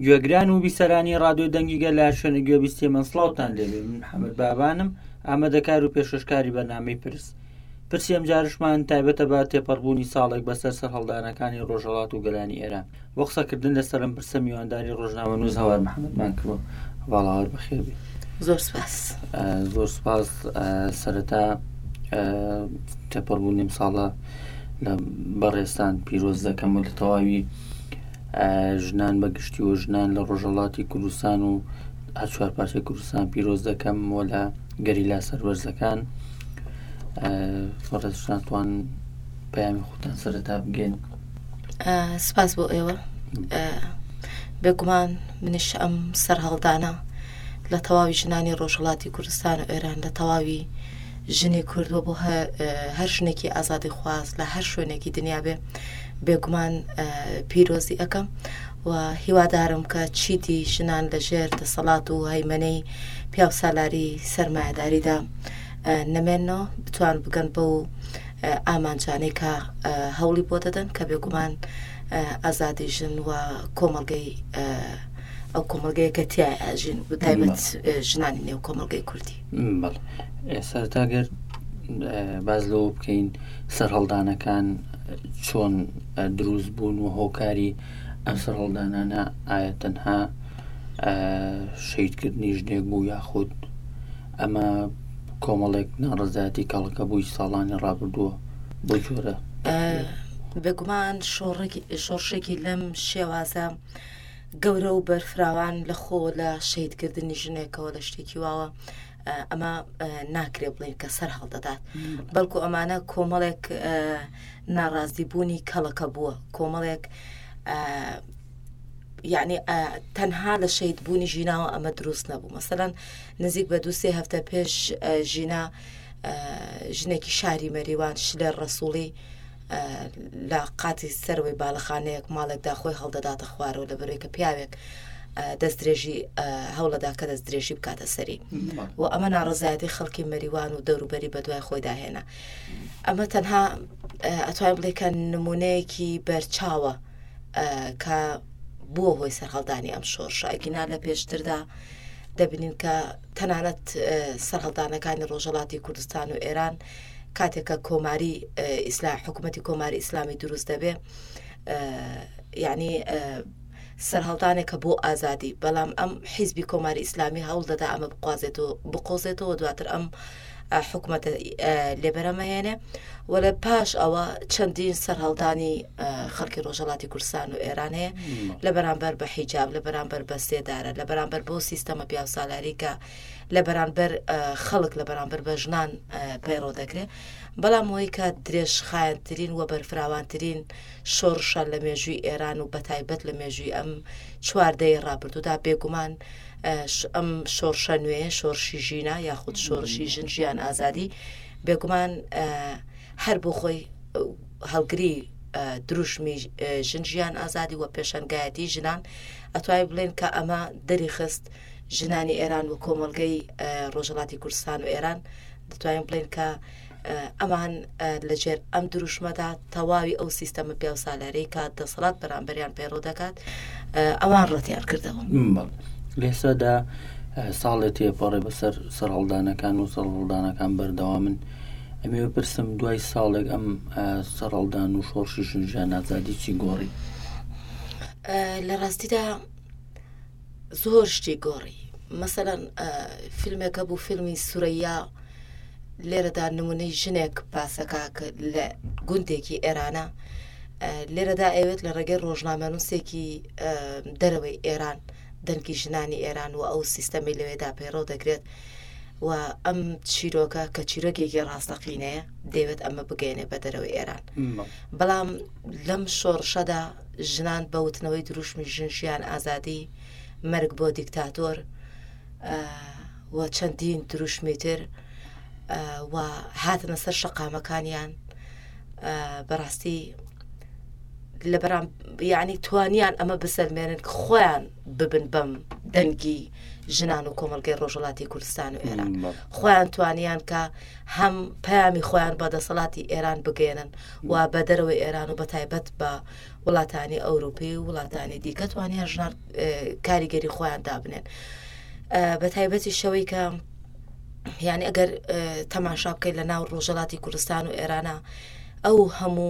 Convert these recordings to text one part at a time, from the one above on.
گوێگران و بیسەرانی ڕادیۆ دەنگیگە لە شوێنە گوێبیستی مەسڵاوتان لێبێ. من محەممەد بابانم، ئامادەکار و پێشکەشکاری بەرنامەی پرسی ئەم جارشمان تایبەتە بە تێپەڕبوونی ساڵێک بەسەر سەرهەڵدانەکانی ڕۆژهەڵات و گەلانی ئێران. بۆ قسەکردن لەسەر ئەم پرسە میوانداری ڕۆژنامە نووز هەوار محەممەدمان کردەوە. هەواڵاوەر بەخێر بێ. زۆر سپاس. زۆر سپاس. سەرەتا تێپەڕبوونی ئەمساڵە لە بەڕێستان پیرۆز دەکەم و لە تەواوی ژنان بەگشتی و ژنان لە ڕۆژهەڵاتی کوردستان و چوار پارچەی کوردستان پیرۆز دەکەم و لە گەریلا سەربەرزەکان. فڕێزشتان پەیامی خۆتان سەرەتا بگەین. سپاس بۆ ئێوە. بێگومان منیش ئەم سەرهەڵدانە لە تەواوی ژنانی ڕۆژهەڵاتی کوردستان و ئێران، لە تەواوی ژنی کوردوە بۆ هەر ژنێکی ئازادی خواست لە هەر شوێنێکی دنیا بێ، بێگومان پیرۆزی ئەەکەم و هیوادارم کە چیتی ژنان لەژێر دەسەڵات و هەیمەنەی پیاو سالاری سەرمایەداریدا نەمێنەوە بتوان بگەن بە و ئامانجانەی کە هەوڵی بۆ دەدەن کە بێگومان ئازادی ژن و کۆمەڵگەی ئەو کۆمەڵگەیە کە تایە ئاژین و تایبەت ژنانی نێو کۆمەڵگەی کوردی. سەرتاگەر باز لەوە بکەین سەرهەڵدانەکان چۆن دروست بوون و هۆکاری ئەم سەرهەڵدانانە ئایا تەنها شەیدکردنی ژنێک بوو یاخود ئەمە کۆمەڵێک ناڕەزایەتی کەڵکە بووی ساڵانی ڕابردووە بۆ جۆرە؟ بێگومان شۆڕشێکی لەم شێوازە گەورە و بەرفراوان لە خۆ لە شەیدکردنی ژنێکەوە لە شتێکی واوە ئەمە ناکرێ بڵین کە سەر هەڵدەدات، بەڵکو ئەمانە کۆمەڵێک ناڕازیبوونی کەڵەکە بووە، کۆمەڵێک یعنی تەنها لە شەیدبوونی ژیناوە ئەمە دروست نەبوو. مەسەلەن نزیک بە 2-3 هەفتە پێش ژینا ژنێکی شاری مەریوان شلێر ڕەسووڵی لە قاتی سەروەی باڵەخانەیەک ماڵێکدا خۆی هەڵدەداتە خوارەوە لە بەرەوەی کە پیاوێک دەستدرێژی هەوڵەدا کە دەستدرێژی بکاتە سەری و ئەمە ناڕزایەتی خەڵکی مەریوان و دەوروبەری بە دوای خۆی داهێنا. ئەمە تەنها ئەتوانین بڵێ کە نمونەیەکی بەرچاوە کە بووە هۆی سەرهەڵدانی ئەم شۆڕشە. ئەگینا لە پێشتردا دەبینین کە تەنانەت سەرهەڵدانەکانی ڕۆژهەڵاتی کوردستان و ئێران کاتێکە کۆماری حکوومەتی کۆماری ئیسلامی دروست دەبێ، یعنی سەرهەڵدانێکە بۆ ئازادی، بەڵام ئەم حیزبی کۆماری ئیسلامی هەوڵ دەدا ئەمە بقۆزێتەوە دواتر ئەم حکوومەتە لێبەرەمەهێنێ و لە پاش ئەوە چەندین سەرهەڵدانی خەڵکی ڕۆژهەڵاتی کوردستان و ئێران هەیە لە بەرامبەر بە حیجاب، لە بەرامبەر بە سێدارە، لە بەرامبەر بۆ سیستەمە پیاوسالاریکە، لە بەرامبەر خەڵک، لە بەرامبەر بە ژنان پەیڕۆ دەکرێت. بەڵام ئەوەی کە درێژخایەنترین و بەرفراوانترین شۆڕشە لە مێژووی ئێران و بەتایبەت لە مێژووی ئەم چواردەی ڕابردوودا بێگومان ئەم شۆڕشە نوێ، شۆڕشی ژینە یاخود شۆڕشی ژن ژیان ئازادی، بێگومان هەر بۆ خۆی هەڵگری دروشمی ژن ژیان ئازادی و پێشەنگایەتی ژنان ئەتوانین بڵێن کە ئەمە دەری خست ژنانی ئێران و کۆمەڵگەی ڕۆژهەڵاتی کوردستان و ئێران. دەتوانین بڵێن کە ئەمان لەجێر ئەم دروشمەدا تەواوی ئەو سیستەمە پیاوسالارەی کات دەسەڵات بەرامبەریان پەیڕۆ دەکات ئەوان ڕەتیان کردەوە. لێسەدا ساڵێت تێپەڕێ بەسەر سەرهەڵدانەکان و سەرهەڵدانەکان بەردەوامن. ئەمێ بپرسم دوای ساڵێک ئەم سەرهەڵدان و شۆڕشی ژن ئازادی چی گۆڕی؟ لە ڕاستیدا زۆر شتی گۆڕی. مەسەلەن فیلمێکە بوو، فیلمی سورەیا، لێرەدا نمونەی ژنێک پاسەکە لە گوندێکی ئێرانە، لێرەدا ئەوێت لە ڕێگەی ڕۆژنامەنووسێکی دەرەوەی ئێران دەنگی ژنانی ئێران و ئەو سیستەمی لەوێدا پەیڕۆ دەکرێت و ئەم چیرۆکە کە چیرۆکێکی ڕاستەقینەیە دەیەوێت ئەمە بگەێنێ بە دەرەوەی ئێران. بەڵام لەم شۆڕشەدا ژنان بەوتنەوەی دروشمی ژن ژیان ئازادی، مەرگ بۆ دیکتاتۆر و چەندین دروشمی تر و هاتنە سەر شەقامەکانیان بەڕاستی لە بەرام یعنی توانیان ئەمە بسەلمێنن خۆیان ببن بەم دەنگی ژنان و کۆمەڵگەی ڕۆژهەڵاتی کوردستان و ئێران خۆیان توانیان کە هەم پەیامی خۆیان بە دەسەڵاتی ئێران بگێنن و بە دەرەوەی ئێران و بە تایبەت بە وڵاتانی ئەوروپی و وڵاتانی دیکە توانیان ژنان کاریگەری خۆیان دابنێن بە تایبەتی شەوەی کە یعنی ئەگەر تەماشا بکەیت لە ناو ڕۆژهەڵاتی کوردستان و ئێرانە ئەو هەموو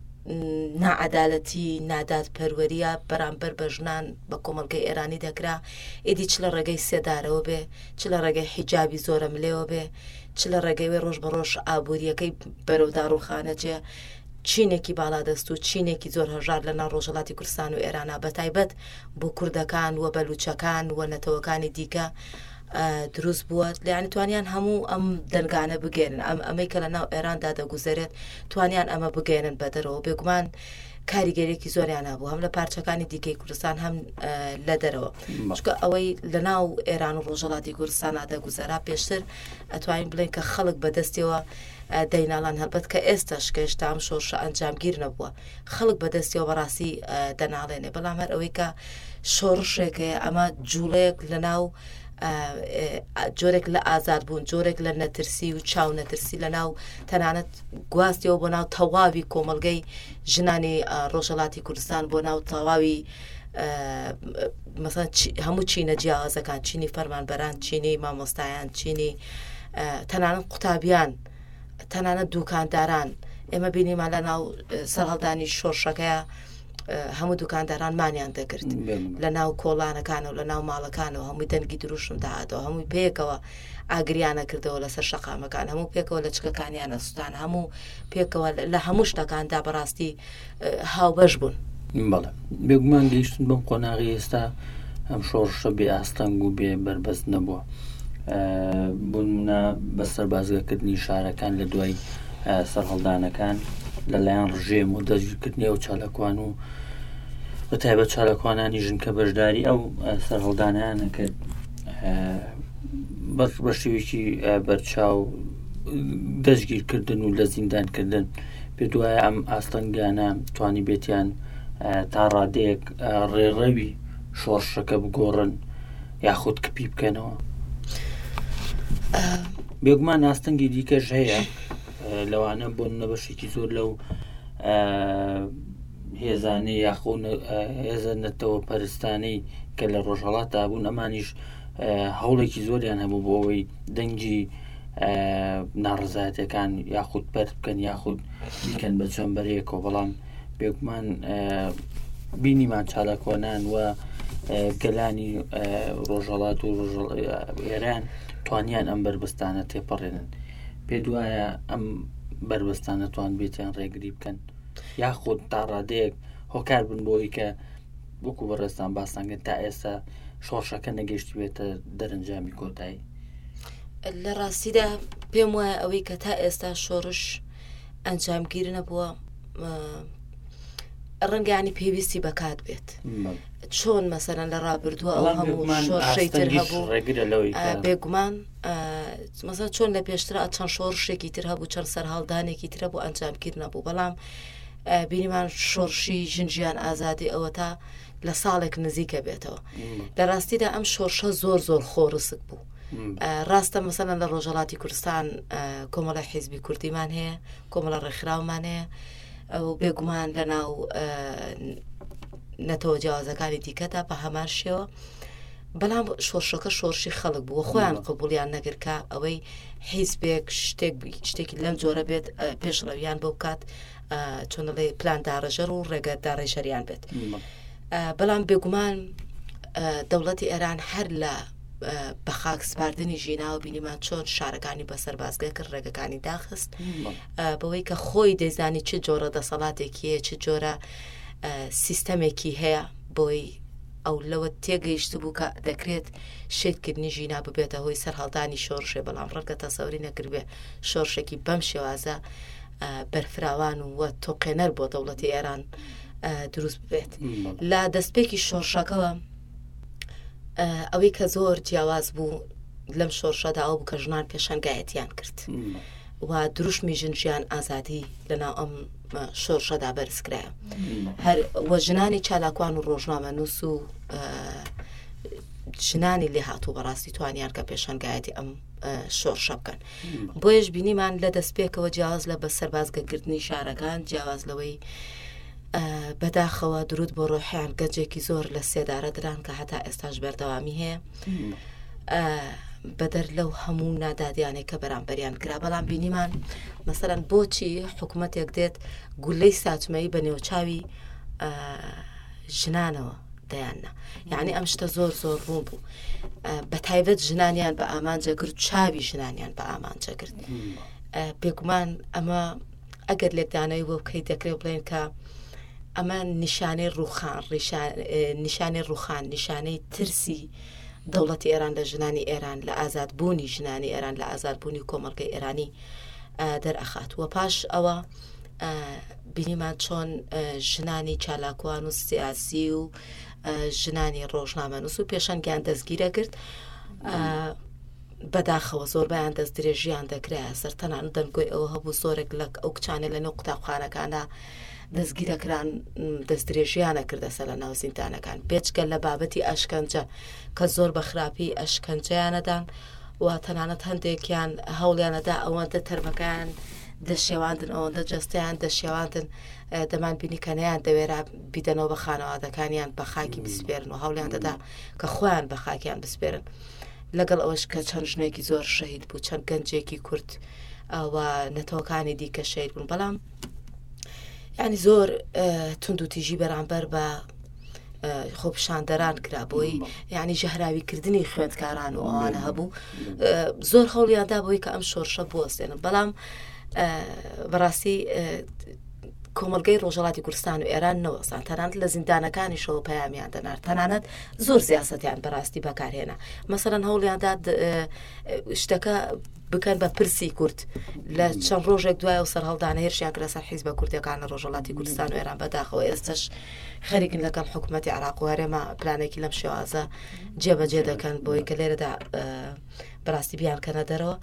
نائەدالەتی نادات پەروەریە بەرامبەر بە ژنان بە کۆمەڵگەی ئێرانی دەکرا ئیدی چ لە ڕێگەی سێدارەوە بێ چ لە ڕێگەی حیجابی زۆرە ملێەوە بێ چ لە ڕێگەی وێ ڕۆژ بە ڕۆژ ئابوووریەکەی بەرەودار و خانەجێ چینێکی باڵادەست و چینێکی زۆر هەژار لە ناو ڕۆژهەڵاتی کوردستان و ئێرانە بە تایبەت بۆ کوردەکان و بەلوچەکان و نەتەوەکانی دیکە دروست بووە لەیانی توانیان هەموو ئەم دەنگانە بگێنن ئەمەی کە لە ناو ئێراندا دەگوزارێت توانیان ئەمە بگێنن بە دەرەوە بێگومان کاریگەرێکی زۆریان هەبوو هەم لە پارچەکانی دیکەی کوردستان هەم لە دەرەوە چکە ئەوەی لە ناو ئێران و ڕۆژهەڵاتی کوردستان دەگوزارا پێشتر ئەتوانین بڵێن کە خەڵک بەدەستیەوە دەیناڵان هەڵبەت کە ئێستاش کە هێشتا ئەم شۆڕشە ئەنجامگیر نەبووە خەڵک بەدەستیەوە بەڕاستی دەناڵێنێ بەڵام هەر ئەوەی کە شۆڕشێکەیە ئەمە جوڵەیەک لە ناو جۆرێک لە ئازاد بوون جۆرێک لە نەترسی و چاو نەترسی لە ناو تەنانەت گواستیەوە بۆ ناو تەواوی کۆمەڵگەی ژنانی ڕۆژهەڵاتی کوردستان بۆ ناو تەواوی مەسەڵەن هەموو چینە جیاوازەکان چینی فەرمانبەران چینی مامۆستایان چینی تەنانەت قوتابیان تەنانەت دوکانداران ئێمە بینیمان لە ناو سەرهەڵدانی شۆڕشەکەیە هەموو دوکانداران مانیان دەکرد لە ناو کۆڵانەکانە و لە ناو ماڵەکانەوە هەمووی دەنگی دروشم داهاتەوە هەمووی پێکەوە ئاگریانە کردەوە لەسەر شەقامەکان هەموو پێکەوە لە چکەکانیانە سوستان هەموو پێکەوە لە هەموو شتەکاندا بەڕاستی هاوبەش بوون بەڵێ بێگومان گەیشتن بەم قۆناغی ئێستا ئەم شۆڕشە بێ ئاستەنگ و بێ بەربەست نەبووە بوونە بەسەر بازگەکردنی شارەکان لە دوای سەرهەڵدانەکان لەلایەن ڕژێم و دەستگیرکردنی ئەو چالاکوان و بە تایبەت چالاکوانانی ژنکە بەشداری ئەو سەرهەڵدانیانە کرد بە شێوێکی بەرچاو دەستگیرکردن و لە زیندانکردن پێ دوایە ئەم ئاستەنگانە توانی بێتیان تا ڕادەیەک ڕێڕەوی شۆڕشەکە بگۆڕن یاخود کپی بکەنەوە بێگومان ئاستەنگی دیکەش هەیە لەوانە بۆ نەبەشێکی زۆر لەو هێزانەی یاخۆ هێزە نەتەوە پەرستانەی کە لە ڕۆژهەڵاتدا بوون ئەمانیش هەوڵێکی زۆریان هەبوو بۆ ئەوەی دەنگی ناڕزایەتەکان یاخود پەر بکەن یاخود بیکەن بە چەمبەرەیەکەوە بەڵام بێگومان بینیمان چالاکۆنان و گەلانی ڕۆژهەڵات و ئێران توانیان ئەم بربەستانە تێپەڕێنن پێ دوایە ئەم بربەستانە توان بێتیان ڕێگری بکەن یاخود تا ڕادەیەک هۆکار بن بۆی کە وەکو بەڕێستان باسانگەن تا ئێستا شۆڕشەکە نەگەیشتی بێتە دەرەنجامی کۆتایی لە ڕاستیدا پێم وایە ئەوەی کە تا ئێستا شۆڕش ئەنجامگیر نەبووە ڕەنگانی پێویستی بەکات بێت چۆن مەسەرەن لە ڕابردووە ئەو هەموو شۆڕشەی تر هەبوو بێگومان مەسەڵەن چۆن لە پێشترا چەند شۆڕشێکی تر هەبوو چەند سەرهەڵدانێکی تر هەبوو ئەنجامگیر نەبوو بەڵام بینیمان شۆڕشی ژنجیان ئازادی ئەوە تا لە ساڵێک نزیکە بێتەوە لە ڕاستیدا ئەم شۆڕشە زۆر زۆر خۆڕسک بوو ڕاستە مەسەڵەن لە ڕۆژهەڵاتی کوردستان کۆمەڵە حیزبی کوردیمان هەیە کۆمەڵە ڕێکخراومان هەیە ئەو بێگومان لە ناو نەتەوە جیاوازەکانی دیکەدا بە هەمان شێوە بەڵام شۆڕشەکە شۆڕشی خەڵک بووە خۆیان قبولیان نەگرت کە ئەوەی حیزبێک شتێکی لەم جۆرە بێت پێشڕەویان بۆ بکات چۆنەڵێ پلان داڕێژەر و ڕێگە داڕێژەریان بێت بەڵام بێگومان دەوڵەتی ئێران هەر لە بە خاک سپاردنی ژیناوە بینیمان چۆن شارەکانی بەسەر بازگە کرد ڕێگەکانی داخست بەوەی کە خۆی دەیزانی چ جۆرە دەسەڵاتێکیە چ جۆرە سیستەمێکی هەیە بۆی ئەو لەوە تێگەیشت بوو کە دەکرێت شێتکردنی ژینا ببێتە هۆی سەرهەڵدانی شۆڕشێ بەڵام ڕەنگە تەسەوری نەکردبێ شۆڕشێکی بەم شێوازە بەرفراوان و تۆقێنەر بۆ دەوڵەتی ئێران دروست ببێت لە دەستپێکی شۆڕشەکەەوە ئەوەی کە زۆر جیاواز بوو لەم شۆڕشەدا ئەو بوو کە ژنان پێشەنگایەتیان کرد و دروشمی ژنجیان ئازادی لەناو ئەم شۆرشەدا بەرزکرایە هەر وە ژنانی چالاکوان و ڕۆژنامە نووس و ژنانی لێ هاتوو بەڕاستی توانیان کە پێشەنگایەتی ئەم شۆڕشە بکەن بۆیش بینیمان لە دەستپێکەوە جیاواز لە بە سەربازگەگرتنی شارەکان جیاواز لەوەی بەداخەوە درود بۆ ڕۆحیان گەنجێکی زۆر لە سێدارە دران کە هەتا ئێستاش بەردەوامی هەیە بەدەر لەو هەموو نادادیانێک کە بەرامبەریان کرا بەڵام بینیمان مەسەرەن بۆچی حکوومەتێک دێت گولەی ساچمەی بە نێوچاوی ژنانەوە دەیاننا یعنی ئەم شتە زۆر زۆر ڕوون بوو بە تایبەت ژنانیان بە ئامانجەگرت چاوی ژنانیان بە ئامانجەگرت بێگومان ئەمە ئەگەر لێکدانەوەی بۆ بکەی دەکرێت بڵێن کە ئەمە نیشانەی ڕوخان نیشانەی ڕوخان نیشانەی ترسی دەوڵەتی ئێران لە ژنانی ئێران لە ئازادبوونی ژنانی ئێران لە ئازادبوونی کۆمەڵگەی ئێرانی دەرئەخات وە پاش ئەوە بینیمان چۆن ژنانی چالاکوان و سیاسی و ژنانی ڕۆژنامە نووس و پێشەنگیان دەستگیرە کرد بەداخەوە زۆربیان دەست درێژیان دەکرایە سەر تەنانەت دەنگۆی ئەوە هەبوو زۆرێک لە ئەو کچانێ لە نێو قوتابخانەکانە دەستگیرەکران دەست درێژیانە کردەسە لە ناو زیندانەکان پێچکە لە بابەتی ئەشکەنجە کە زۆر بە خراپی ئەشکەنجەیانەدان و تەنانەت هەندێکیان هەوڵیانەدا ئەوەندە تەرمەکان دەشێواندن ئەوەندە جەستیان دەشێواندن دەمان بینی کە نەیان دەوێرا بیدەنەوە بە خانەوادەکانیان بە خاکی بسپێرن و هەوڵیان دەدا کە خۆیان بە خاکیان بسپێرن لەگەڵ ئەوەش کە چەند ژنێکی زۆر شەهید بوو چەند گەنجێکی کورد و نەتەوەکانی دیکە شەهید بوون بەڵام یعنی زۆر تند و تیژی بەرامبەر بە خۆپشاندەران کرا بۆی یعنی ژەهراویکردنی خوێندکاران و ئەوانە هەبوو زۆر هەوڵیاندا بۆی کە ئەم شۆڕشە بوەستێنن بەڵام بەڕاستی کۆمەلگەی ڕۆژهەڵاتی کوردستان و ئێران نەوەسان تەنانەت لە زیندانەکانیشەوە پەیامیان دەنار تەنانەت زۆر سیاسەتیان بەڕاستی بەکارهێنا مەسەڵەن هەوڵیاندا شتەکە بکەن بە پرسی کورد لە چەند ڕۆژێک دوای و سەرهەڵدانە هێرشیان کرا سەر حیزبە کوردەکان لە ڕۆژهەڵاتی کوردستان و ئێران بەداخەوە ئێستش خەریکن لەگەڵ حکوومەتی عێراق و هەرێمە پلانێکی لەم شێوازە جێبەجێ دەکەن بۆی کە لێرەدا بەڕاستی بیان کەنە دەرەوە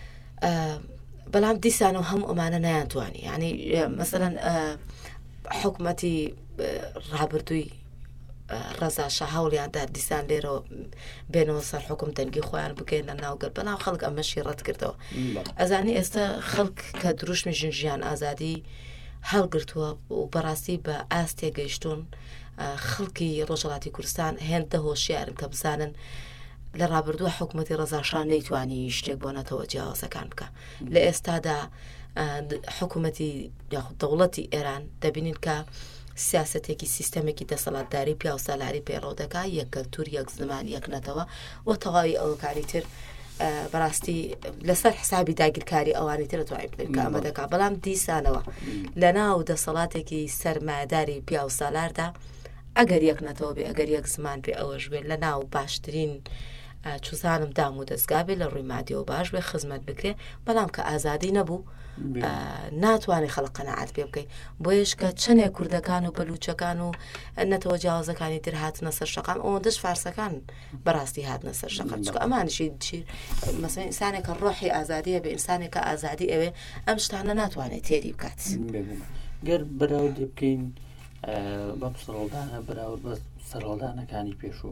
بەڵام دیسان و هەموو ئەمانە نەیانتوانی یعنی مەسەڵەن حکوومەتی ڕابردووی ڕەزاشە هەوڵیاندا دیسان لێرەوە بێنەوە سەر حکوم دەنگی خۆیان بکەین لە ناوگەر بەناو خەڵک ئەمەشی ڕەت کردەوە ئەزانی ئێستا خەڵک کە دروشمی ژنجیان ئازادی هەڵگرتووە و بەڕاستی بە ئاست تێگەیشتون خەڵکی ڕۆژهەڵاتی کوردستان هێندە هۆشیارن کە بزانن لە ڕابردووە حکوومەتی ڕەزاشان نەیتوانی شتێک بۆ نەتەوە جیاوازەکان بکە لە ئێستادا حکوومەتی دەوڵەتی ئێران دەبینین کە سیاسەتێکی سیستەمێکی دەسەڵاتداری پیا و سالاری پێڕۆ دەکا یەک کەلتور یەک زمان یەک نەتەوە و تەواوی ئەوەکاری تر بەڕاستی لەسەر حسابی داگیرکاری ئەوانی تر دەتوانین بڵێن کە ئەمە دەکا بەڵام دیسانەوە لە ناو دەسەڵاتێکی سەرمایەداری پیا و سالاردا ئەگەر یەک نەتەوە بێ ئەگەر یەک زمان بێ ئەوەش بێت لە ناو باشترین چوزانم دام و دەستگا بێ لە ڕووی مادیەوە باش بێ خزمەت بکرێ بەڵام کە ئازادی نەبوو ناتوانێت خەڵق قەنەعات پێ بکەیت بۆیش کە چەندێک کوردەکان و بەلوچەکان و نەتەوە جیاوازەکانی تر هاتنە سەر شەقام ئەوەندەش فارسەکان بەڕاستی هاتنە سەر شەقام چکە ئەمانشی مەسەڵەن ئینسانێکە ڕۆحی ئازادیە بێ ئینسانێکە ئازادی ئەوێ ئەم شتانە ناتوانێت تێری بکات گەر بەراورد بکەین بەم سەرهەڵدانە بەراورد بە سەرهەڵدانەکانی پێشوو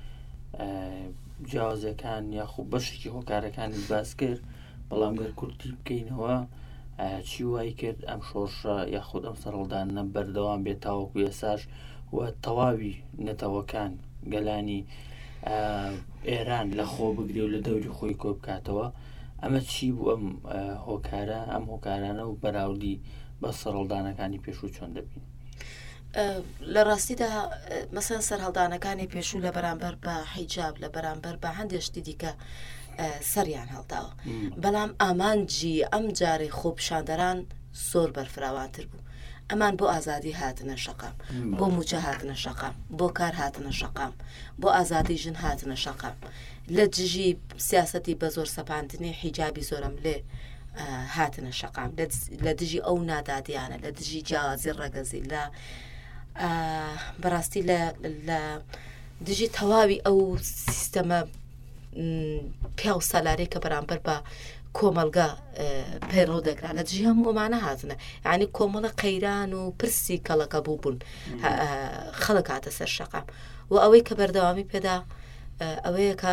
جیاوازەکان یاخوو بەشێکی هۆکارەکانی باس کرد بەڵام گەر کورتی بکەینەوە چی وای کرد ئەم شۆڕشە یاخود ئەم سەرهەڵدانە بەردەوام بێت تاوەکو ئێساش و تەواوی نەتەوەکان گەلانی ئێران لە خۆ بگرێ و لە دەوری خۆی کۆ بکاتەوە ئەمە چی بوو ئەم هۆکارە ئەم هۆکارانە و بەراوردی بە سەرهەڵدانەکانی پێشوو چۆن دەبین لە ڕاستیدا مەسەن سەرهەڵدانەکانی پێشوو لە بەرامبەر بە حیجاب لە بەرامبەر بە هەندێشتی دیکە سەریان هەڵداوە بەڵام ئامانجی ئەم جارەی خۆپشاندەران زۆر بەرفراوانتر بوو ئەمان بۆ ئازادی هاتنە شەقام بۆ موچە هاتنە شەقام بۆ کار هاتنە شەقام بۆ ئازادی ژن هاتنە شەقام لە دژی سیاسەتی بە زۆر سەپاندنی حیجابی زۆرم لێ هاتنە شەقام لە دژی ئەو نادادیانە لە دژی جیاوازی ڕەگەزی لە بەڕاستی لە دژی تەواوی ئەو سیستەمە پیا و سالارەی کە بەرامبەر بە کۆمەلگا پەیڕەو دەکرا لە دژی هەموومانە هاتنە یعنی کۆمەڵە قەیران و پرسی کەڵەکە بوو بوون خەڵک هاتە سەر شەقام و ئەوەی کە بەردەوامی پێدا ئەوەیە کە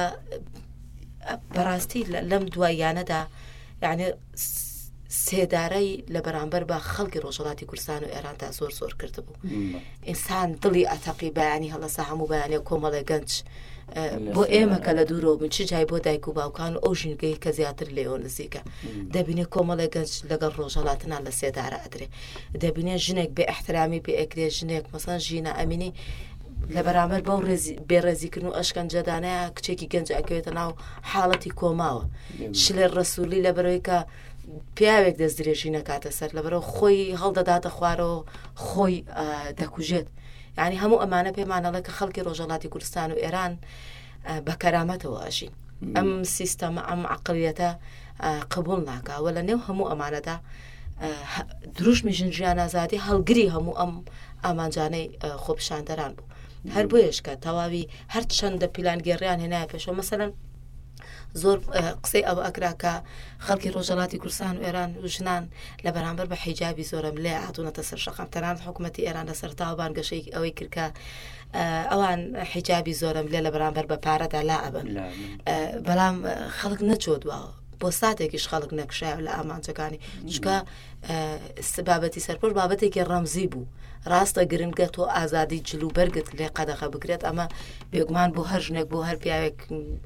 بەڕاستی لەم دواییانەدا یعنی سێدارەی لە بەرامبەر بە خەڵکی ڕۆژهەڵاتی کوردستان و ئێراندا زۆر زۆر کرد بوو ئینسان دڵی ئەتەقی بەیانی هەڵەسا هەموو بەیانێ کۆمەڵە گەنج بۆ ئێمە کە لە دوورەوە بن چ جای بۆ دایک و باوکان و ئەو ژینگەی کە زیاتر لێەوە نزیکە دەبینێ کۆمەڵە گەنج لەگەڵ ڕۆژهەڵاتنان لە سێدارە ئەدرێ دەبینێ ژنێک بێ ئەحترامی پێ ئەکرێ ژنێک مەسەن ژینە ئەمینی لە بەرامبەر بەو بێڕێزیکردن و ئەشکەنجەدانەیە کچێکی گەنج ئەکەوێتە ناو حاڵەتی کۆماوە شلێر ڕەسوولی لە بەرەوەی کە پیاوێک دەست درێژی نەکاتە سەر لە بەرەو خۆی هەڵدەداتە خوارەوە خۆی دەکوژێت یعنی هەموو ئەمانە پێمانەڵێ کە خەڵکی ڕۆژهەڵاتی کوردستان و ئێران بە کەرامەتەوە ئەژین ئەم سیستەمە ئەم عەقڵیەتە قبول ناکاوە لە نێو هەموو ئەمانەدا دروشمی ژن ئازادی هەڵگری هەموو ئەم ئامانجانەی خۆپیشاندەران بوو هەر بۆیش کە تەواوی هەر چەندە پیلانگەڕیان هێنایە پێشەوە مەسەلەن زۆر قسەی ئەو ئەکراکە خەڵکی ڕۆژهەڵاتی کوردستان و ئێران و ژنان لە بەرامبەر بە حیجابی زۆرم لێ هاتوونەتە سەر شەقام تەنانەت حکوومەتی ئێران لەسەر تاوان گەشەی ئەوەی کردکە ئەوان حیجابی زۆرم لێ لە بەرامبەر بە پارەدا لا ئەبن بەڵام خەڵک نەچۆ دواوە بۆ ساتێکیش خەڵک نەکشایە لە ئامانجەکانی چکە بابەتی سەرپۆش بابەتێکی ڕەمزی بوو ڕاستە گرنگە تۆ ئازادی جلو بەرگت لێ قەدەخە بکرێت ئەمە بێگومان بۆ هەر ژنێک بۆ هەر پیاوێک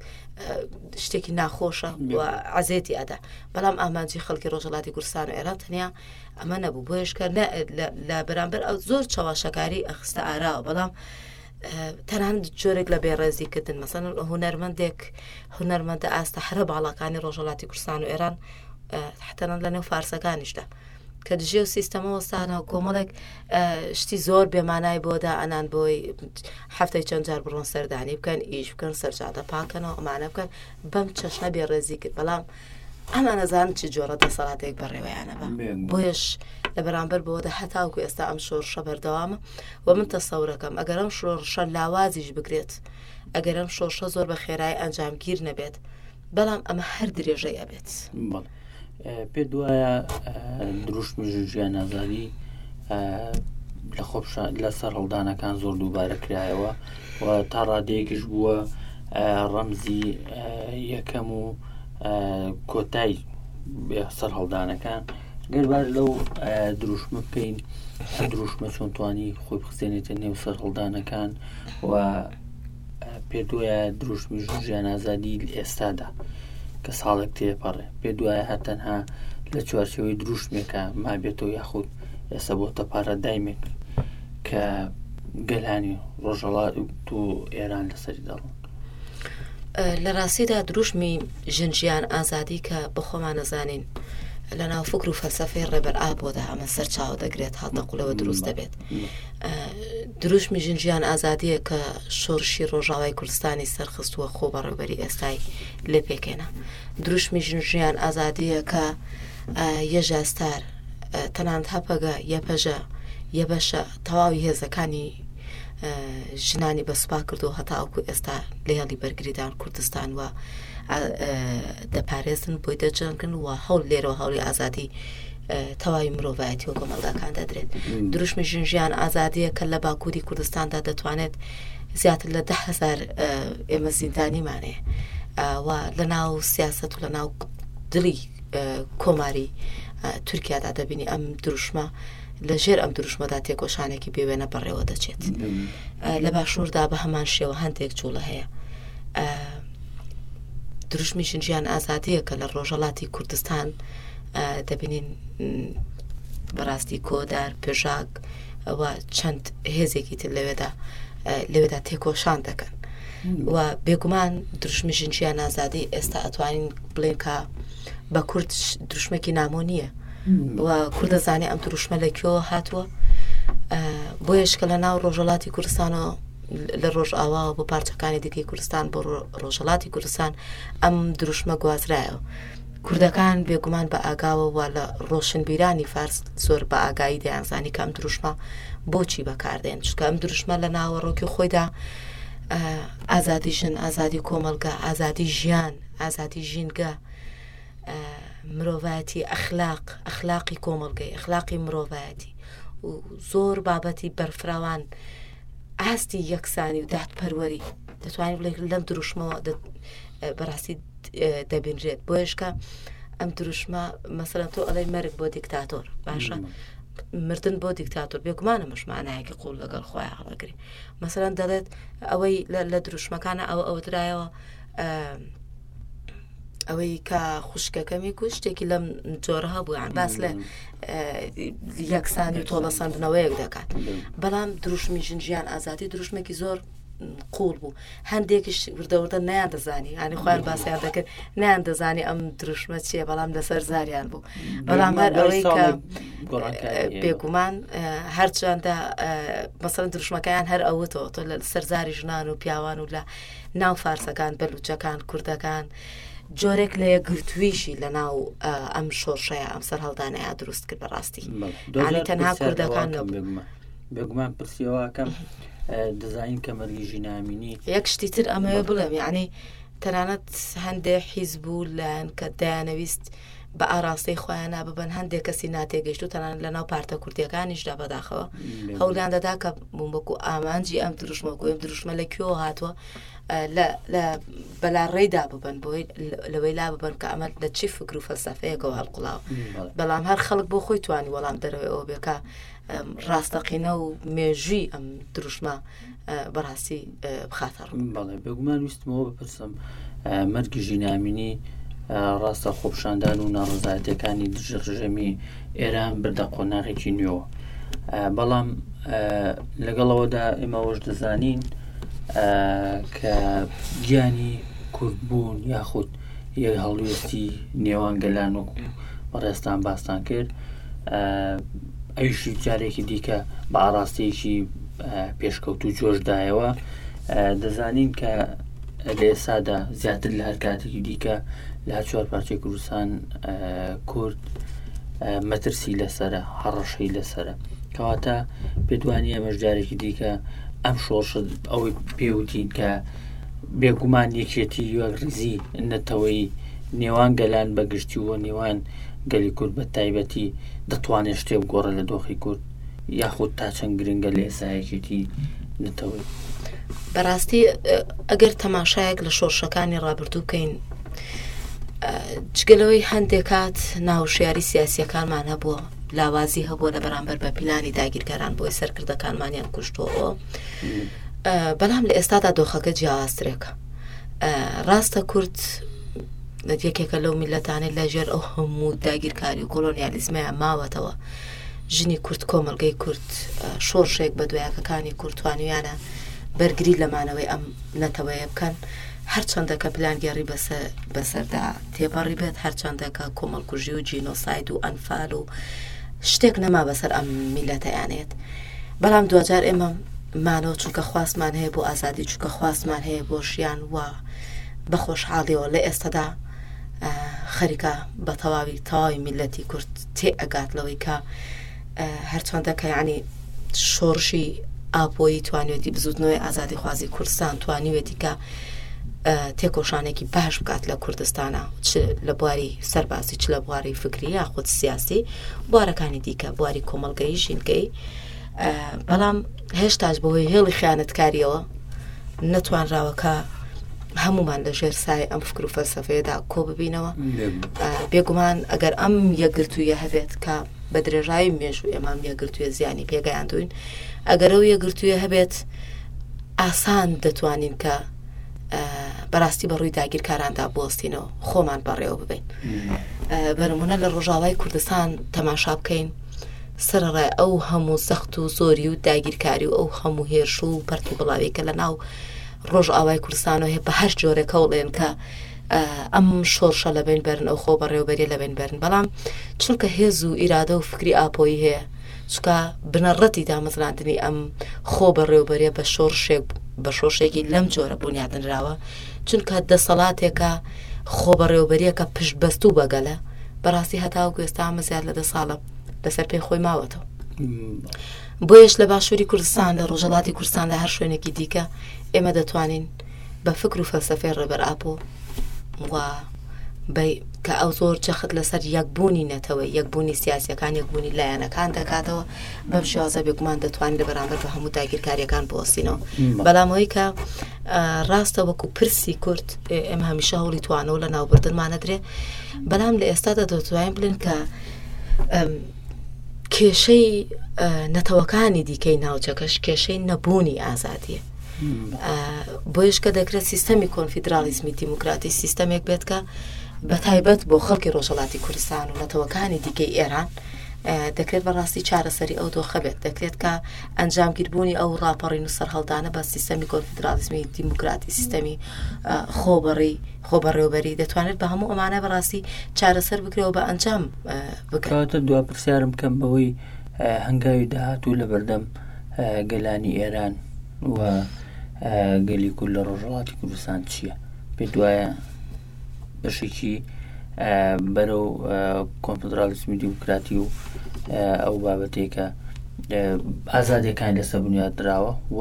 شتێکی ناخۆشە عزێتی ئەدا بەڵام ئامانجی خەڵکی ڕۆژهەڵاتی کوردستان و ئێران تەنیا ئەمە نەبوو بۆیشکە لە بەرامبەر ئەو زۆر چاواشەکاری ئەخستە ئاراوە بەڵام تەنانەت جۆرێک لە بێڕێزیکردن مەسەن هونەرمەندێک هونەرمەندە ئاستە هەرە باڵەکانی ڕۆژهەڵاتی کوردستان و ئێران تەنانەت لە نێو فارسەکانیشدا کە دژێ و سیستەمەوە سانە کۆمەڵێک شتی زۆر بێمانای بۆدا ئەنان بۆی هەفتەی چەند جار بڕۆن سەردانی بکەن ئیش بکەن سەرجادە پاکەنەوە ئەمانە بکەن بەم چەشنە بێڕێزی کرد بەڵام ئەمە نەزانن چی جۆرە دەسەڵاتێک بەڕێوەیانە بە بۆیش لە بەرامبەر بۆدە هەتاوکو ئێستا ئەم شۆڕشە بەردەوامە و من تەسەورەکەم ئەگەر ئەم شۆڕشە لاوازیش بکرێت ئەگەر ئەم شۆڕشە زۆر بە خێرایی ئەنجامگیر نەبێت بەڵام ئەمە هەر درێژەی ئەبێت پێ دوایە دروشمی ژیان ئازادی لە سەر هەڵدانەکان زۆر دووبارە کرایەوە و تا ڕادەیەکیش بووە ڕەمزی یەکەم و کۆتای سەر هەڵدانەکان گەربار لەو دروشمە بکەین دروشمە چۆن توانی خۆی بخستێنێتە نێو سەر هەڵدانەکان و پێ دوایە دروشمی ژیان ئازادی ئێستادا کە ساڵێک تێپەڕێ پێ دوایە هەتەنها لە چوارچەوەی دروشمێکە مابێتەوە یاخود ئێستا بۆتە پارەدایمێک کە گەلانی ڕۆژهەڵات و ئێران لەسەری دەڕۆن لە ڕاستیدا دروشمی ژنجیان ئازادی کە بەخۆمان نەزانین لە ناو فکر و فەلسەفەی ڕێبەر ئابۆدا ئەمە سەرچاوە دەگرێت هاتەقولەوە دروست دەبێت دروشمی ژنجیان ئازادیە کە شۆڕشی ڕۆژاوای کوردستانی سەرخستووە خۆ بەڕێوەبەری ئێستای لێ پێکێنە دروشمی ژنجیان ئازادیە کە یەژاستار تەنانەت هەپەگە یەپەژە یەبەشە تەواوی هێزەکانی ژنانی بەسوپا کردو هەتاوکو ئێستا لە هێڵی بەرگریدان کوردستان وە دەپارێزن بۆی دەجەنگن و هەوڵ لێرەوە هەوڵی ئازادی تەواوی مرۆڤایەتی و کۆمەڵگاکان دەدرێت دروشمی ژنجیان ئازادیە کە لە باکووری کوردستاندا دەتوانێت زیاتر لە 10,000 ئێمە زیندانیمانەیە و لە ناو سیاست و لە ناو دڵی کۆماری تورکیادا دەبینی ئەم دروشمە لە ژێر ئەم دروشمەدا تێکۆشانێکی بێوێنە بەڕێوە دەچێت لە باشووردا بە هەمان شێوە هەندێک جوڵە هەیە دروشمی ژنجیان ئازادیە کە لە ڕۆژهەڵاتی کوردستان دەبینین بەڕاستی کۆدار پێژاک ئەوە چەند هێزێکی تر لەوێدا تێکۆشان دەکەن و بێگومان دروشمی ژنجیان ئازادی ئێستا ئەتوانین بڵێن کە بە کورد دروشمێکی نامۆ نییە و کورد دەزانێ ئەم دروشمە لەکوێوە هاتووە بۆیش کە لە ناو ڕۆژهەڵاتی کوردستانەوە لە ڕۆژ ئاواوە بۆ پارچەکانی دیکەی کوردستان بۆ ڕۆژهەڵاتی کوردستان ئەم دروشمە گوازرایەوە کوردەکان بێگومان بە ئاگاوە و لە ڕۆشنبیرانی فارس زۆر بە ئاگایی دەیانزانی کە ئەم دروشمە بۆچی بەکاردێن چکە ئەم دروشمە لە ناوەڕۆکی خۆیدا ئازادی ژن ئازادی کۆمەلگا ئازادی ژیان ئازادی ژینگە مرۆڤایەتی ئەخلاقی کۆمەڵگەی ئەخلاقی مرۆڤایەتی و زۆر بابەتی بەرفراوان ئاستی یەکسانی و دادپەروەری دەتوانین بڵێ لەم دروشمەوە بەڕاستی دەبینرێت بۆیشکە ئەم دروشمە مەسەڵەن تۆ ئەڵێ مەرگ بۆ دیکتاتۆر باشە مردن بۆ دیکتاتۆر بێگومانە مشمانایەکی قوڵ لەگەڵ خۆیان هەڵەگری مەسەڵەن دەڵێت ئەوەی لە دروشمەکانە ئەوە درایەوە ئەوەی کە خوشکەکەمی کو شتێکی لەم جۆرە هەبوویان باس لە یەکسانی و تۆڵەسەندنەوەیەک دەکات بەڵام دروشمی ژنجیان ئازادی دروشمێکی زۆر قوڵ بوو هەندێکیش وردەوردە نیان دەزانی هانی خۆیان باسییان دەکرد نیان دەزانی ئەم دروشمە چیە بەڵام لەسەر زاریان بوو بەڵام هەر ئەوەی کە بێگومان هەرچەندە مەسەڵەن دروشمەکەیان هەر ئەوتەوە تۆ لە سەرزاری ژنان و پیاوان و لە ناو فارسەکان بەلوچەکان کوردەکان جۆرێک لە یەکگرتوویشی لە ناو ئەم شۆڕشەیە ئەم سەر هەڵدانەیە دروست کرد بەڕاستی ینی تەنها کوردەکان بێگومان پرسیەوەکەم دەزانین کە مەرگی ژینامینی یەک شتی تر ئەمەوە بڵێم یعنی تەنانەت هەندێک حیزب بوو لایەن کە دایانەویست بە ئاراستەی خۆیانە ببن هەندێک کەسی ناتێگەیشت و تەنانەت لە ناو پارتە کوردیەکانیشدا بەداخەوە هەوڵیان دەدا کە بوومبکو ئامانجی ئەم دروشمەکو ئەم دروشمە لە کوێوە هاتووە لە بەلاڕێیدا ببن بۆی لەوەی لا ببن کە ئەمە لە چی فکر و فەلسەفەیەکەوە هەڵقوڵاوە بەڵام هەر خەڵک بۆ خۆی توانی وەڵام دەرەوەی ئەوە بێکە ڕاستەقینە و مێژووی ئەم دروشمە بەڕاستی بخاتەڕ بەڵێ بێگومان ویستمەوە بپرسم مەرگی ژینامینی ڕاستە خۆپشاندان و ناڕزایەتەکانی دژەڕژەمی ئێران بردە قۆناغێکی نوێوە بەڵام لەگەڵەوەدا ئێمەوەش دەزانین کە گیانی کوردبوون یاخود یەک هەڵوێستی نێوان گەلان و بەڕێستان باستان کرد ئەویشی جارێکی دیکە بە ئاراستەیەکی پێشکەوت و جۆشدایەوە دەزانین کە لە ئێسادا زیاتر لە هەر کاتێکی دیکە لە هەر چوار پارچەی کوردستان کورد مەترسی لەسرە هەڕەشەی لەسرە کەواتە پێدوانی ئەمەش جارێکی دیکە ئەم شۆڕشە ئەوەی پێوتین کە بێگومان یەکێتی وەک ڕیزی نەتەوەی نێوان گەلان بەگشتی وە نێوان گەلی کورد بە تایبەتی دەتوانێت شتێ بگۆڕە لە دۆخی کورد یاخود تا چەند گرنگە لە ئێسایەکێتی نەتەوەی بەڕاستی ئەگەر تەماشایەک لە شۆڕشەکانی ڕابردوو بکەین جگەلەوەی هەندێک کات ناوشیاری سیاسیەکانمان هەبووە لاوازی هەبووە لە بەرامبەر بە پیلانی داگیرکاران بۆی سەرکردەکانمانیان کوشتەوە بەڵام لە ئێستادا دۆخەکە جیاوازترێکە ڕاستە کورد یەکێکە لەو میلەتانەی لەژێر ئەو هەموو داگیرکاری و کۆلۆنیالیزمەیە ماوەتەوە ژنی کورد کۆمەڵگەی کورد شۆڕشێک بە دوایەکەکانی کورتوانیانە بەرگری لەمانەوەی ئەم نەتەوەیە بکەن هەرچەندە کە پلانگەڕی بەسەردا تێپەڕی بێت هەرچەندەکە کۆمەڵکوژی و جینۆساید و ئەنفال و شتێک نەما بەسەر ئەم میلەتەیانێت بەڵام دوجار ئێمە مانەوە چونکە خواستمان هەیە بۆ ئازادی چونکە خواستمان هەیە بۆ ژیان وە بەخۆشحاڵیەوە لە ئێستادا خەریکە بە تەواوی میلەتی کورد تێ ئەگات لەوەی کە هەرچەندە کە یعنی شۆڕشی ئاپۆیی توانێتی بزوتنەوەی ئازادی خوازی کوردستان توانیوێتی کە تێکۆشانێکی باش بکات لە کوردستانە چ لە بواری سەرباسی چ لە بواری فکری یاخود سیاسی بوارەکانی دیکە بواری کۆمەڵگەی ژینگەی بەڵام هێشتاش بەهۆی هێڵی خیانەتکاریەوە نەتوانراوەکە هەمومان لە ژێر سای ئەم فکر و فەلسەفەیەدا کۆ ببینەوە بێگومان ئەگەر ئەم یەکگرتوویە هەبێت کە بە درێژایی مێژوو ئێمام یەکگرتوویە زیانی پێگەیاندوین ئەگەر ئەو یەکگرتوویە هەبێت ئاسان دەتوانین کە بەڕاستی بەڕووی داگیرکاراندا بۆستینەوە خۆمان بەڕێوە ببین بەنمونە لە ڕۆژاوای کوردستان تەماشا بکەین سەرڕای ئەو هەموو سەخت و زۆری و داگیرکاری و ئەو هەموو هێرش و پەرت و بڵاوی کە لە ناو ڕۆژ ئاوای کوردستانەوە هەیە بە هەر جۆرێک هەوڵێن کە ئەم شۆڕشە لەبێن بەرن ئەو خۆ بەڕێوەبەریە لەبێن بەرن بەڵام چونکە هێز و ئیرادە و فکری ئاپۆیی هەیە چکە بنەڕەتی دامەزراندنی ئەم خۆ بەڕێوەبەریە بە شۆڕشێک بە شۆشێکی لەم جۆرە بنیادنراوە چونکە دەسەڵاتێکە خۆ بەڕێوەبەریەکە پشت بەستوو بەگەلە بەڕاستی هەتاوەکو ئێستا ئەمە زیاد لە 10 ساڵە لەسەر پێی خۆی ماوەتەوە بۆیش لە باشووری کوردستان لە ڕۆژهەڵاتی کوردستان لە هەر شوێنێکی دیکە ئێمە دەتوانین بە فکر و فەلسەفەی ڕێبەر ئاپۆ و بە کە ئەو زۆر جەخت لەسەر یەکبوونی نەتەوەی یەکبوونی سیاسیەکان یەکبوونی لایەنەکان دەکاتەوە بەم شێوازە بێگومان دەتوانین لە بەرامبەر بە هەموو داگیرکاریەکان بوەستینەوە بەڵامەوەی کە ڕاستە وەکو پرسی کورد ئێمە هەمیشە هەوڵی توانەوە لە ناوبردنمانە درێ بەڵام لە ئێستادا دەتوانین بڵێن کە کێشەی نەتەوەکانی دیکەی ناوچەکەش کێشەی نەبوونی ئازادیە بۆیش کە دەکرێت سیستەمی کۆنفیدرالیزمی دیموکراتی سیستەمێک بێت کە بەتایبەت بۆ خەڵکی ڕۆژهەڵاتی کوردستان و نەتەوەکانی دیکەی ئێران دەکرێت بەڕاستی چارەسەری ئەو دۆخە بێت دەکرێت کە ئەنجامگیربوونی ئەو ڕاپەڕین و سەرهەڵدانە بە سیستەمی کۆنفیدرالیزمی دیموکراتی سیستەمی خۆبەڕێوەبەری دەتوانێت بە هەموو ئەمانە بەڕاستی چارەسەر بکرێەوە بە ئەنجام بکاتە دوا پرسیارم کەم بەوەی هەنگاوی داهاتوو لە بەردەم گەلانی ئێران و گەلی کورد لە ڕۆژهەڵاتی کوردستان چییە؟ پێ دوایە بەشێکی بەرەو کۆنفیدرالیزمی دیموکراتی و ئەو بابەتێکە ئازادیەکان لەسەر بنیاد درراوە و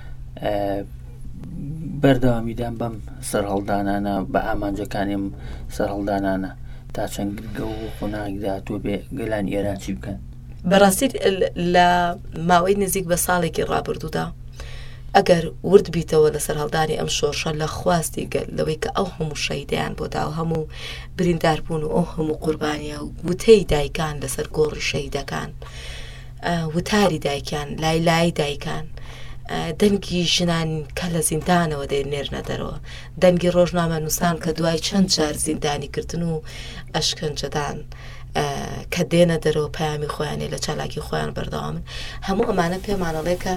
بەردەوامیدان بەم سەرهەڵدانانە بە ئامانجەکانیم سەرهەڵدانانە تا چەند گرگە و قۆناغی داهاتووە بێ گەلانی ئێران چی بکەن؟ بەڕاستی لە ماوەی نزیک بە ساڵێکی ڕابردوودا ئەگەر ورد بیتەوە لە سەرهەڵدانی ئەم شۆڕشە لە خواستی گەل لەوەی کە ئەو هەموو شەیدیان بۆدا و هەموو برینداربوون و ئەو هەموو قوربانیە و وتەی دایکان لەسەر گۆڕی شەیدەکان وتاری دایکان لای لای دایکان دەنگی ژنان کە لە زیندانەوە دەیێنێرنە دەرەوە دەنگی ڕۆژنامە نووسان کە دوای چەند جار زیندانی کردن و ئەشکەنجەدان کە دێنە دەرەوە پەیامی خۆیانێ لە چالاکی خۆیان بەردەوامن هەموو ئەمانە پێمانەڵێ کە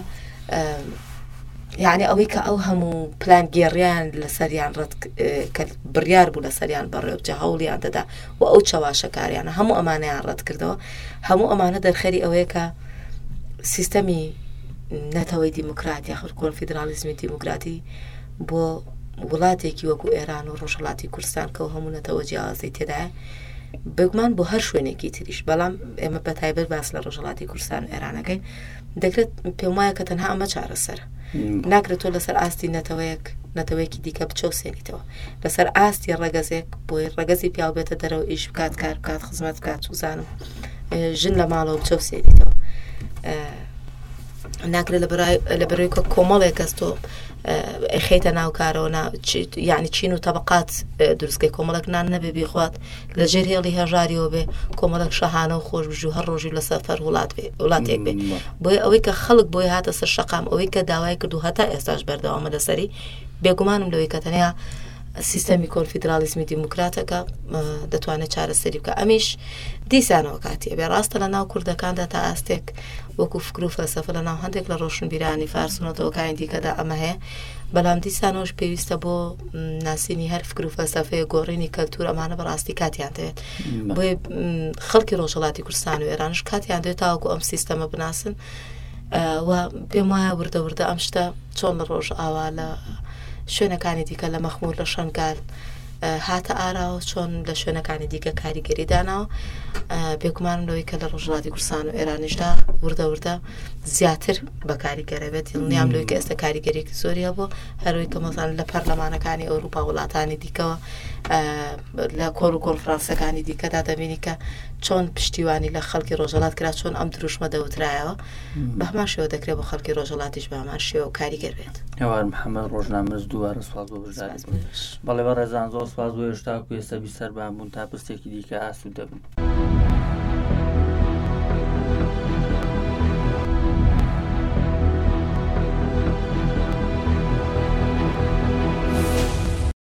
یعنی ئەوەی کە ئەو هەموو پلان گێڕیان لەسەریان بڕیار بوو لە سەریان بەڕێوەبجە هەوڵیان دەدا و ئەو چاواشەکاریانە هەموو ئەمانەیان ڕەت کردەوە هەموو ئەمانە دەرخەری ئەوەیە کە سیستەمی نەتەوەی دیموکراتی یاخود کۆنفیدرالیزمی دیموکراتی بۆ وڵاتێکی وەکو ئێران و ڕۆژهەڵاتی کوردستان کە هەموو نەتەوە جیاوازی تێدایە بگومان بۆ هەر شوێنێکی تریش بەڵام ئێمە بەتایبەت باس لە ڕۆژهەڵاتی کوردستان و ئێرانەکەی دەکرێت پێم وایە کە تەنها ئەمە چارەسەر ناکرێت تۆ لەسەر ئاستی نەتەوەیەکی دیکە بچەوسێنیتەوە لەسەر ئاستی ڕەگەزێک بۆی ڕەگەزی پیاو بێتە دەرەوە ئیش بکات کار بکات خزمەت بکات وزانم ژن لە ماڵەوە بچەوسێنیتەوە ناکرێت لە بەرەوەی کە کۆمەڵێک کەس تۆ خەیتە ناو کارەوە یعنی چین و تەبقات دروستکەی کۆمەڵک نان نەبێ بیخوات لە ژێر هێڵی هەژاریەوە بێ کۆمەڵک شەهانە و خۆش بژوو هەر ڕۆژی لە سەفەر وڵاتێک بێ بۆی ئەوەی کە خەڵک بۆی هاتە سەر شەقام ئەوەی کە داوای کردو هەتا ئێستاش بەردەوامە لەسەری بێگومانم لەوەی کە تەنیا سیستەمی کۆنفیدرالیزمی دیموکراتەکە دەتوانێت چارەسەری بکە ئەمیش دیسانەوە کاتیە بێ ڕاستە لە ناو کوردەکاندا تا ئاستێک وەکو فکر و فەلسەفە لە ناو هەندێک لە ڕۆشنبیرانی فارس و نەتەوەکانی دیکەدا ئەمە هەیە بەڵام دیسانەوەش پێویستە بۆ ناسینی هەر فکر و فەلسەفەیە گۆڕینی کەلتور ئەمانە بەڕاستی کاتیان دەوێت بۆیە خەڵکی ڕۆژهەڵاتی کوردستان و ئێرانش کاتیان دەوێت تاوەکو ئەم سیستەمە بناسن و پێم وایە وردە ئەم شتە چۆن لە ڕۆژ ئاوا لە شوێنەکانی دیکە لە مەخمور لە شەنگال هاتە ئاراوە چۆن لە شوێنەکانی دیکە کاریگەری داناوە بێگومانم لەوەی کە لە ڕۆژهەڵاتی کوردستان و ئێرانیشدا وردە زیاتر بەکاریگەرەبێت دڵنیام لەوەی کە ئێستا کاریگەریەکی زۆری هەبوو هەروەی کە مەزان لە پەرلەمانەکانی ئەوروپا وڵاتانی دیکەوە لە کۆڕ و کۆنفرانسەکانی دیکەدا دەبینی کە چۆن پشتیوانی لە خەڵکی ڕۆژهەڵات کرا چۆن ئەم دروشمە دەوترایەوە بە هەمان شێوە دەکرێت بە خەڵکی ڕۆژهەڵاتیش بە هەمان شێوە و کاریگەر بێت هێوار محەممەد ڕۆژنامەز دووارە سوپاس بۆ بەشداری بەڵێ بە ڕێزان زۆر سوپاس بۆ هێشتا و ئێستا بیسەر بان بوون تا پرسێکی دیکە ئاسوود دەبن.